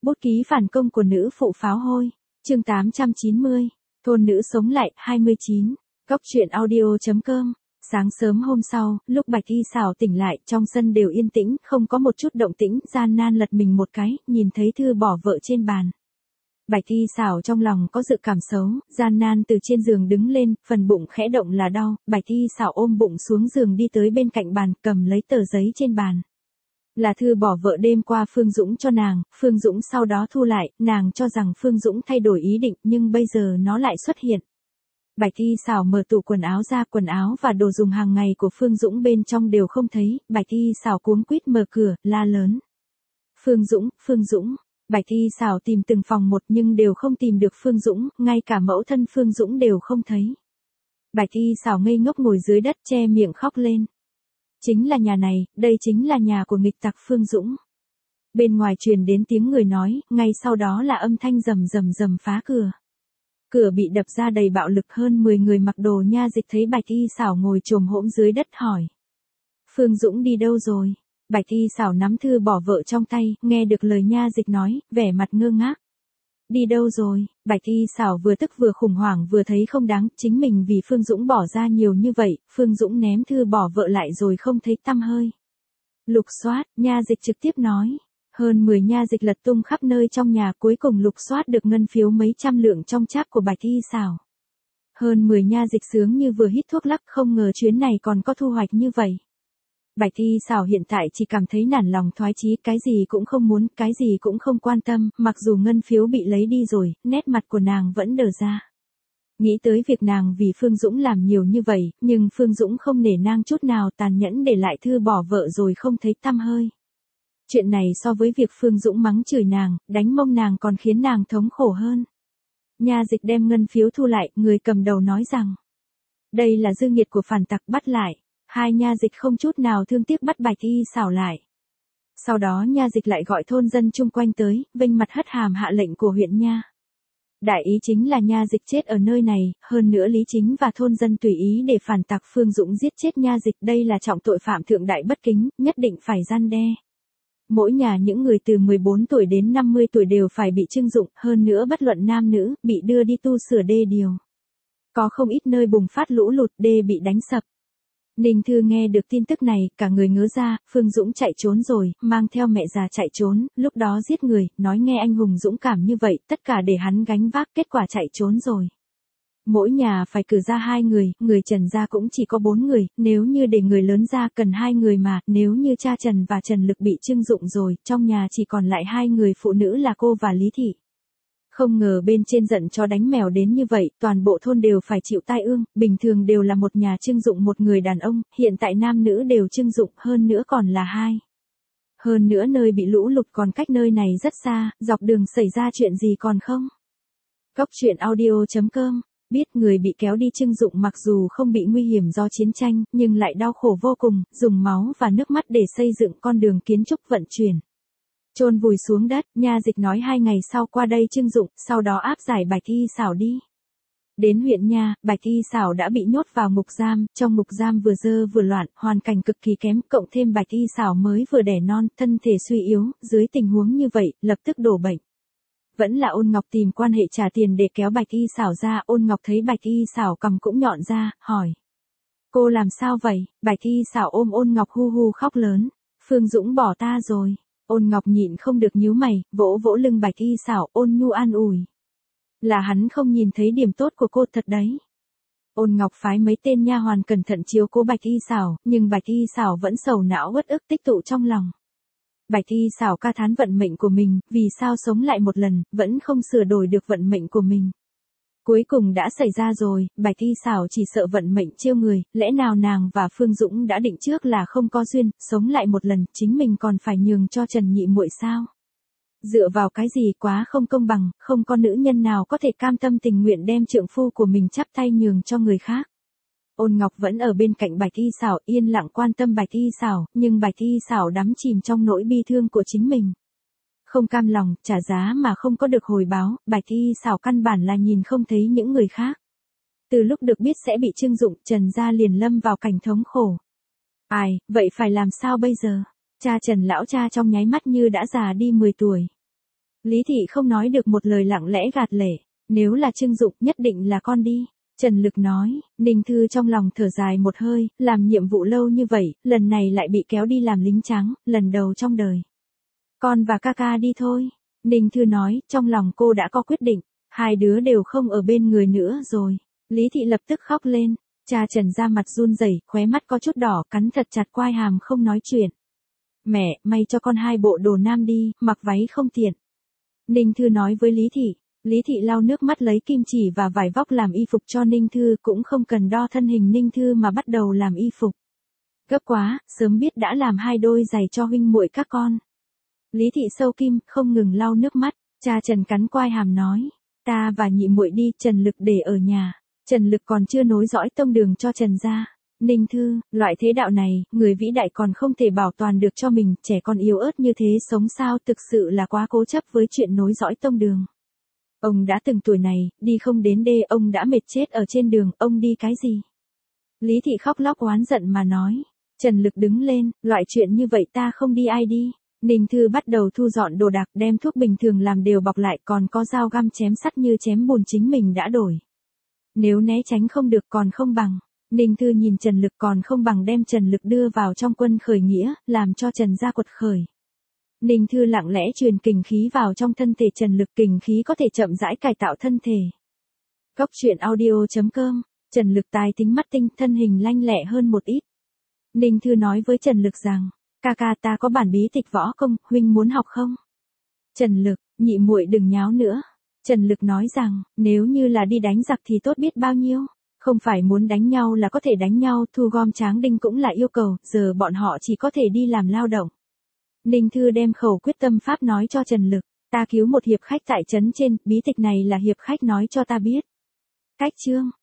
Bút ký phản công của nữ phụ pháo hôi. Chương 890. Thôn nữ sống lại, 29. Góc truyện audio.com. Sáng sớm hôm sau, lúc Bạch Y Xảo tỉnh lại, trong sân đều yên tĩnh, không có một chút động tĩnh, gian nan lật mình một cái, nhìn thấy thư bỏ vợ trên bàn. Bạch Y Xảo trong lòng có dự cảm xấu, gian nan từ trên giường đứng lên, phần bụng khẽ động là đau, Bạch Y Xảo ôm bụng xuống giường đi tới bên cạnh bàn, cầm lấy tờ giấy trên bàn. Là thư bỏ vợ đêm qua Phương Dũng cho nàng, Phương Dũng sau đó thu lại, nàng cho rằng Phương Dũng thay đổi ý định nhưng bây giờ nó lại xuất hiện. Bạch Y Xảo mở tủ quần áo ra, quần áo và đồ dùng hàng ngày của Phương Dũng bên trong đều không thấy, Bạch Y Xảo cuống quýt mở cửa, la lớn. Phương Dũng, Phương Dũng. Bạch Y Xảo tìm từng phòng một nhưng đều không tìm được Phương Dũng, ngay cả mẫu thân Phương Dũng đều không thấy. Bạch Y Xảo ngây ngốc ngồi dưới đất che miệng khóc lên. Chính là nhà này, đây chính là nhà của nghịch tặc Phương Dũng. Bên ngoài truyền đến tiếng người nói, ngay sau đó là âm thanh rầm rầm rầm phá cửa. Cửa bị đập ra đầy bạo lực, hơn 10 người mặc đồ nha dịch thấy Bạch Y Xảo ngồi chồm hổm dưới đất hỏi. Phương Dũng đi đâu rồi? Bạch Y Xảo nắm thư bỏ vợ trong tay, nghe được lời nha dịch nói, vẻ mặt ngơ ngác. Đi đâu rồi? Bạch Y Xảo vừa tức vừa khủng hoảng vừa thấy không đáng, chính mình vì Phương Dũng bỏ ra nhiều như vậy, Phương Dũng ném thư bỏ vợ lại rồi không thấy tăm hơi. Lục soát, nha dịch trực tiếp nói. Hơn 10 nha dịch lật tung khắp nơi trong nhà, cuối cùng lục soát được ngân phiếu mấy trăm lượng trong tráp của Bạch Y Xảo. Hơn 10 nha dịch sướng như vừa hít thuốc lắc, không ngờ chuyến này còn có thu hoạch như vậy. Bạch Y Xảo hiện tại chỉ cảm thấy nản lòng thoái chí, cái gì cũng không muốn, cái gì cũng không quan tâm, mặc dù ngân phiếu bị lấy đi rồi, nét mặt của nàng vẫn đờ ra. Nghĩ tới việc nàng vì Phương Dũng làm nhiều như vậy, nhưng Phương Dũng không nể nang chút nào, tàn nhẫn để lại thư bỏ vợ rồi không thấy tăm hơi. Chuyện này so với việc Phương Dũng mắng chửi nàng, đánh mông nàng còn khiến nàng thống khổ hơn. Nha dịch đem ngân phiếu thu lại, người cầm đầu nói rằng. Đây là dư nghiệt của phản tặc, bắt lại. Hai nha dịch không chút nào thương tiếc bắt Bạch Y Xảo lại. Sau đó nha dịch lại gọi thôn dân chung quanh tới, vênh mặt hất hàm hạ lệnh của huyện nha. Đại ý chính là nha dịch chết ở nơi này, hơn nữa lý chính và thôn dân tùy ý để phản tặc Phương Dũng giết chết nha dịch, đây là trọng tội phạm thượng đại bất kính, nhất định phải gian đe. Mỗi nhà những người từ 14 tuổi đến 50 tuổi đều phải bị trưng dụng, hơn nữa bất luận nam nữ, bị đưa đi tu sửa đê điều. Có không ít nơi bùng phát lũ lụt, đê bị đánh sập. Ninh Thư nghe được tin tức này, cả người ngớ ra, Phương Dũng chạy trốn rồi, mang theo mẹ già chạy trốn, lúc đó giết người, nói nghe anh hùng dũng cảm như vậy, tất cả để hắn gánh vác, kết quả chạy trốn rồi. Mỗi nhà phải cử ra 2 người, người Trần gia cũng chỉ có 4 người, nếu như để người lớn ra cần 2 người mà, nếu như cha Trần và Trần Lực bị trưng dụng rồi, trong nhà chỉ còn lại 2 người phụ nữ là cô và Lý Thị. Không ngờ bên trên giận chó đánh mèo đến như vậy, toàn bộ thôn đều phải chịu tai ương, bình thường đều là một nhà trưng dụng một người đàn ông, hiện tại nam nữ đều trưng dụng, hơn nữa còn là 2. Hơn nữa nơi bị lũ lụt còn cách nơi này rất xa, dọc đường xảy ra chuyện gì còn không? Góc truyện audio.com. Biết người bị kéo đi trưng dụng mặc dù không bị nguy hiểm do chiến tranh, nhưng lại đau khổ vô cùng, dùng máu và nước mắt để xây dựng con đường kiến trúc vận chuyển. Chôn vùi xuống đất, nha dịch nói 2 ngày sau qua đây trưng dụng, sau đó áp giải Bạch Y Xảo đi. Đến huyện nha, Bạch Y Xảo đã bị nhốt vào ngục giam, trong ngục giam vừa dơ vừa loạn, hoàn cảnh cực kỳ kém, cộng thêm Bạch Y Xảo mới vừa đẻ non, thân thể suy yếu, dưới tình huống như vậy, lập tức đổ bệnh. Vẫn là Ôn Ngọc tìm quan hệ trả tiền để kéo Bạch Y Xảo ra, Ôn Ngọc thấy Bạch Y Xảo cằm cũng nhọn ra, hỏi. Cô làm sao vậy? Bạch Y Xảo ôm Ôn Ngọc hu hu khóc lớn. Phương Dũng bỏ ta rồi. Ôn Ngọc nhịn không được nhíu mày, vỗ vỗ lưng Bạch Y Xảo, ôn nhu an ủi. Là hắn không nhìn thấy điểm tốt của cô thật đấy. Ôn Ngọc phái mấy tên nha hoàn cẩn thận chiếu cố Bạch Y Xảo, nhưng Bạch Y Xảo vẫn sầu não uất ức tích tụ trong lòng. Bạch Y Xảo ca thán vận mệnh của mình, vì sao sống lại một lần, vẫn không sửa đổi được vận mệnh của mình. Cuối cùng đã xảy ra rồi, Bạch Y Xảo chỉ sợ vận mệnh trêu người, lẽ nào nàng và Phương Dũng đã định trước là không có duyên, sống lại một lần, chính mình còn phải nhường cho Trần Nhị muội sao? Dựa vào cái gì, quá không công bằng, không có nữ nhân nào có thể cam tâm tình nguyện đem trượng phu của mình chắp tay nhường cho người khác. Ôn Ngọc vẫn ở bên cạnh Bạch Y Xảo, yên lặng quan tâm Bạch Y Xảo, nhưng Bạch Y Xảo đắm chìm trong nỗi bi thương của chính mình. Không cam lòng, trả giá mà không có được hồi báo, Bạch Y Xảo căn bản là nhìn không thấy những người khác. Từ lúc được biết sẽ bị trưng dụng, Trần gia liền lâm vào cảnh thống khổ. Ai, vậy phải làm sao bây giờ? Cha Trần lão cha trong nháy mắt như đã già đi 10 tuổi. Lý Thị không nói được một lời lặng lẽ gạt lệ. Nếu là Trương Dụng nhất định là con đi. Trần Lực nói, Ninh Thư trong lòng thở dài một hơi, làm nhiệm vụ lâu như vậy, lần này lại bị kéo đi làm lính trắng, lần đầu trong đời. Con và ca ca đi thôi. Ninh Thư nói, trong lòng cô đã có quyết định, hai đứa đều không ở bên người nữa rồi. Lý Thị lập tức khóc lên, cha Trần ra mặt run rẩy, khóe mắt có chút đỏ, cắn thật chặt quai hàm không nói chuyện. Mẹ, may cho con 2 bộ đồ nam đi, mặc váy không tiện. Ninh Thư nói với Lý Thị. Lý Thị lau nước mắt lấy kim chỉ và vải vóc làm y phục cho Ninh Thư, cũng không cần đo thân hình Ninh Thư mà bắt đầu làm y phục. Gấp quá, sớm biết đã làm 2 đôi giày cho huynh muội các con. Lý Thị sâu kim, không ngừng lau nước mắt, cha Trần cắn quai hàm nói, ta và nhị muội đi, Trần Lực để ở nhà. Trần Lực còn chưa nối dõi tông đường cho Trần gia. Ninh Thư, loại thế đạo này, người vĩ đại còn không thể bảo toàn được cho mình, trẻ con yếu ớt như thế sống sao, thực sự là quá cố chấp với chuyện nối dõi tông đường. Ông đã từng tuổi này, đi không đến đê, ông đã mệt chết ở trên đường, ông đi cái gì? Lý Thị khóc lóc oán giận mà nói. Trần Lực đứng lên, loại chuyện như vậy ta không đi ai đi. Ninh Thư bắt đầu thu dọn đồ đạc, đem thuốc bình thường làm đều bọc lại, còn có dao găm chém sắt như chém bùn chính mình đã đổi. Nếu né tránh không được còn không bằng. Ninh Thư nhìn Trần Lực, còn không bằng đem Trần Lực đưa vào trong quân khởi nghĩa, làm cho Trần gia quật khởi. Ninh Thư lặng lẽ truyền kình khí vào trong thân thể Trần Lực, kình khí có thể chậm rãi cải tạo thân thể. Góc truyện audio.com, Trần Lực tài tính mắt tinh, thân hình lanh lẹ hơn một ít. Ninh Thư nói với Trần Lực rằng, ca ca ta có bản bí tịch võ công, huynh muốn học không? Trần Lực, nhị muội đừng nháo nữa. Trần Lực nói rằng, nếu như là đi đánh giặc thì tốt biết bao nhiêu. Không phải muốn đánh nhau là có thể đánh nhau, thu gom tráng đinh cũng là yêu cầu, giờ bọn họ chỉ có thể đi làm lao động. Ninh Thư đem khẩu quyết tâm pháp nói cho Trần Lực, ta cứu một hiệp khách tại trấn trên, bí tịch này là hiệp khách nói cho ta biết. Cách chương